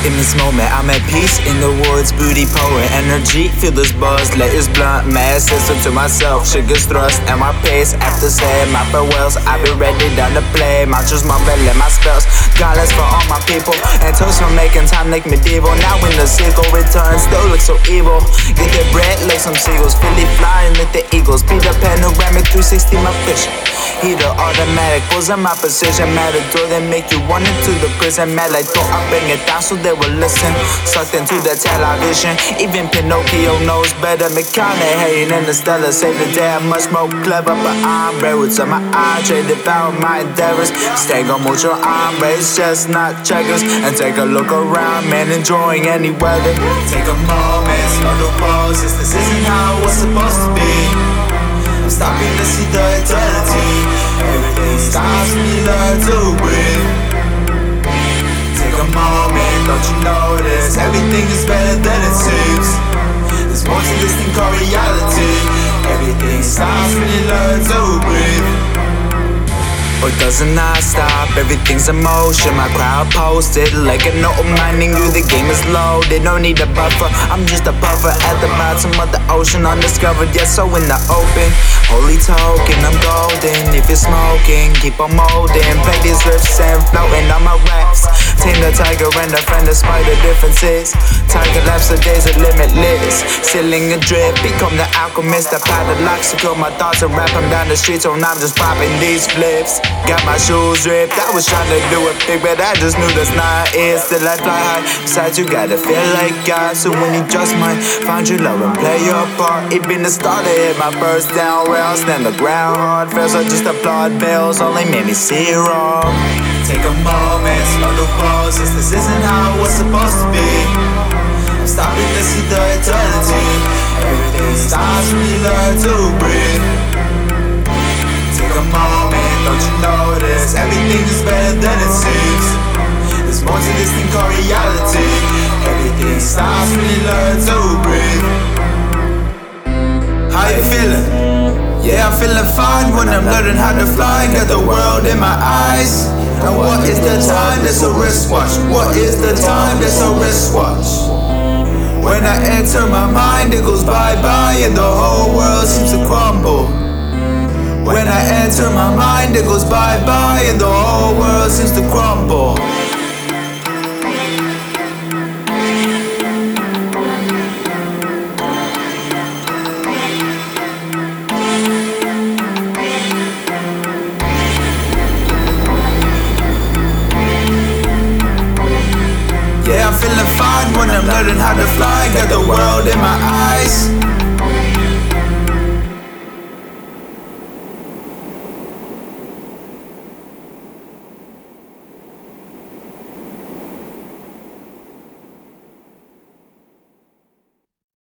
In this moment, I'm at peace in the woods, booty poet energy. Feel this buzz, let this blunt mass system to myself. Sugars thrust and my pace. After saying my farewells, I've been ready down to play. Mantras mumbling my spells. Godless for all my people. And toast for making time like medieval. Now when the sequel returns, still look so evil. Get the bread like some seagulls. Philly flying like the Eagles. Be the panoramic 360 my vision. Heater automatic, pulls in my precision. Matador, they make you run into the prison. Mad like throw, I bring it down so they will listen. Sucked into the television. Even Pinocchio knows better. McConaughey and the Stella say the day I'm much more clever. But I'm brave with my eye, trade devour my endeavors. Stay on mucho hambre, it's just not checkers. And take a look around, man, enjoying any weather. Take a moment, slow the poses. This isn't how it was supposed to be. I'm stopping to see the eternity. Everything stops when you learn to breathe. Take a moment, don't you notice? Everything is better than it seems. There's more to this thing called reality. Everything stops when you learn to breathe. Or doesn't not stop, everything's in motion. My crowd posted like a note reminding you the game is loaded. No need a buffer, I'm just a buffer at the bottom of the ocean. Undiscovered, yet so in the open. Holy token, I'm golden. If you're smoking, keep on molding. Play these riffs and floating on my raps. Tame the tiger and the friend despite the differences. Tiger laps, the days are limitless. Sealing a drip, become the alchemist. I paddle locks, secure my thoughts and rap them down the street. So now I'm just popping these flips. Got my shoes ripped, I was trying to do it big, but I just knew that's not it. Still I fly high, besides you gotta feel like God. So when you just might find your love and play your part. It been the start to hit my first down rail. Stand the ground hard, feels like just applaud bells. Only made me see it wrong. Take a moment, slow the poses. This isn't how it was supposed to be. I'm stopping to see the eternity. Everything stops when you learn to breathe. Take a moment, don't you notice? Everything is better than it seems. There's more to this thing called reality. Everything stops when you learn to breathe. How you feeling? Yeah, I'm feeling fine when I'm learning how to fly. Got the world in my eyes. And what is the time? That's a wristwatch. What is the time? That's a wristwatch. When I enter my mind, it goes bye-bye and the whole world seems to crumble. When I enter my mind, it goes bye-bye and the whole world seems to crumble. Yeah, I'm feeling fine when I'm learning how to fly. Got the world in my eyes.